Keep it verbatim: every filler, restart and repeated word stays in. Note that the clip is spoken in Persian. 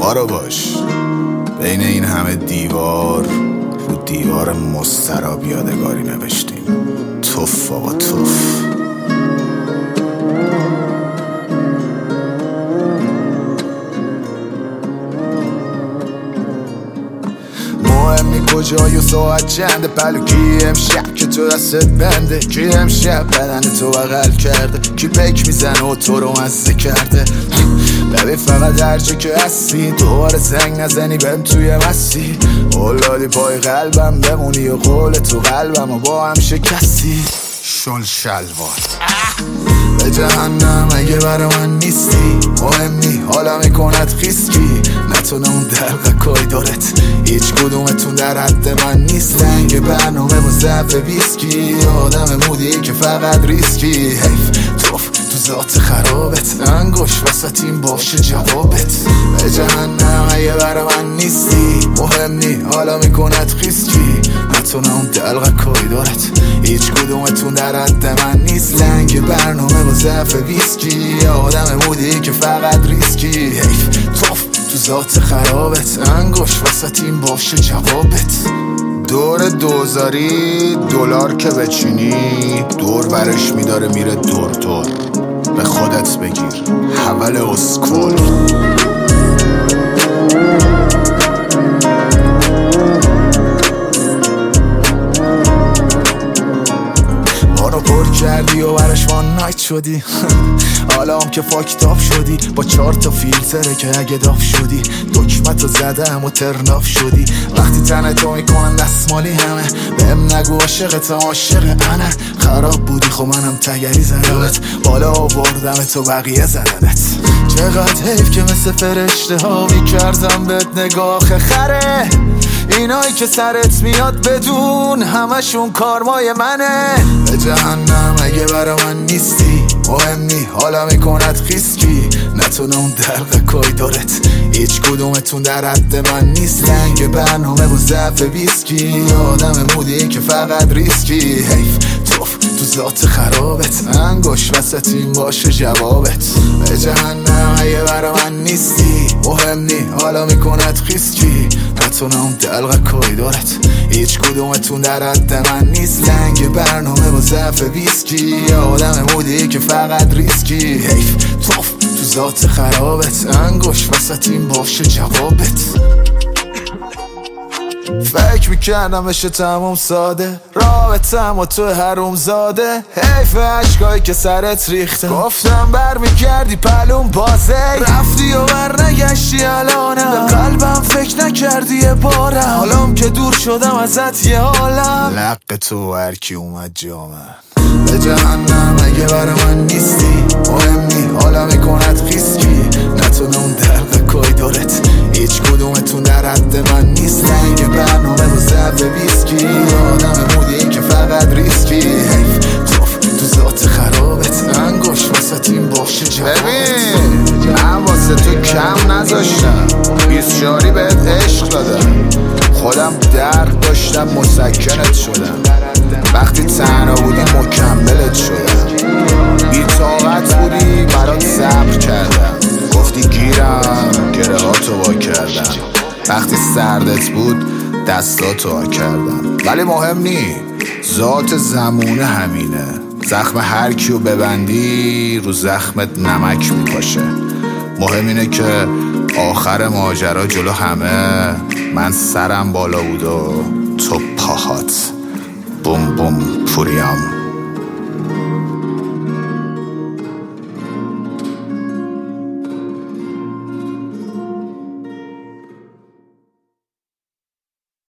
بارو باش. بین این همه دیوار رو دیوار مستراب یادگاری نوشتیم. توف آقا توف. مهمی کجای و ساعت چنده؟ پلو کی امشب که تو دستت بنده؟ کی امشب بدن تو بغل کرده؟ کی پک میزنه و تو رو مزه کرده؟ ببین فقط هرچه که هستی دوباره زنگ نزنی بهم توی مستی. اولادی پای قلبم بمونی و قول تو قلبم و با هم شکستی. شل شلوار به جهنم اگه برا من نیستی. مهم نی حالا میکند خیسکی. نتونه اون دلق کای دارت هیچ کدومتون در حد من نیست. لنگ برنامه و ضعف ویسکی. آدم مودی که فقط ریسکی. حیف توف تو ذات خرابت. انگوش وسط این باشه جوابت. به جهنم اگه برا من نیستی. مهم نی حالا میکند خیسکی. نتونه اون دلق کای دارت هیچ کدومتون در حد من نیست. لنگ برنامه و ضعف ویسکی. آدم مودی که فقط ریسکی. حیف توف تو ذات خرابت. انگوش وسط این باشه جوابت. دور دوزاری دلار که بچینی دور برش میداره میره دور دور. به خودت بگیر حول اسکول. مانو پر کردی و برش وان نایت شدی. حالا هم که فاکتاف شدی با چهار تا فیلتره که اگه داف شدی. دکمتو زدم و ترناف شدی. وقتی تنه تو میکنن دستمالی همه بهم نگو عاشقت عاشق انه. خراب بودی خب منم تگری زدمت. بالا آوردم تو بقیه زدنت. چقدر حیف که مثل فرشته ها میکردم بهت نگاه خره. اینایی که سرت میاد بدون همشون کارمای منه. به جهنم اگه برا من نیستی. مهم نی حالا میکند خیسکی. نتونه اون دلق کای دارت هیچ کدومتون در حد من نیست. لنگ برنامه و ضعف ویسکی. آدم مودی که فقط ریسکی. حیف توف تو ذات خرابت. انگوش وسط این باشه جوابت. به جهنم اگه برا من نیستی. مهم نی حالا میکند خیسکی. نتونه اون دلق کای دارت هیچ کدومتون در حد من نیست. لنگ برنامه و ضعف ویسکی. آدم مودی که فقط ریسکی. حیف توف تو ذات خرابت. انگوش وسط این باشه جوابت. فکر میکردم بشه تموم ساده رابطم و تو حروم زاده. حیف عشقایی که سرت ریخته. گفتم بر میکردی پلوم بازه. رفتی و بر نگشتی الانم. به قلبم فکر نکردی یه بارم. حالام که دور شدم ازت یه حالم. لق تو هرکی اومد جامن. به جهنم اگه برا من نیستی. مهم نی حالا میکند خیسکی. نتونه اون دلق کای دارت هیچ کدومتون در حد من نیست. لنگ برنامه و ضعف ویسکی. آدم مودی که فقط ریسکی. حیف توف تو ذات خرابت. انگوش وسط این باشه جوابت. ببین من واسه تو کم نذاشتم. بیست شاری بهت عشق دادم. خودم درد داشتم مسکنت شدم. وقتی تنها بودی مکملت شدم. بی طاقت بودی برات صبر کردم. گفتی گیرم گره ها تو وا کردم. وقتی سردت بود دستاتو وا کردم. ولی مهم نی ذات زمونه همینه. زخم هر کیو ببندی رو زخمت نمک میپاشه. مهم اینه که آخر ماجرا جلو همه من سرم بالا بود و تو پاهات. بوم بوم پوریم.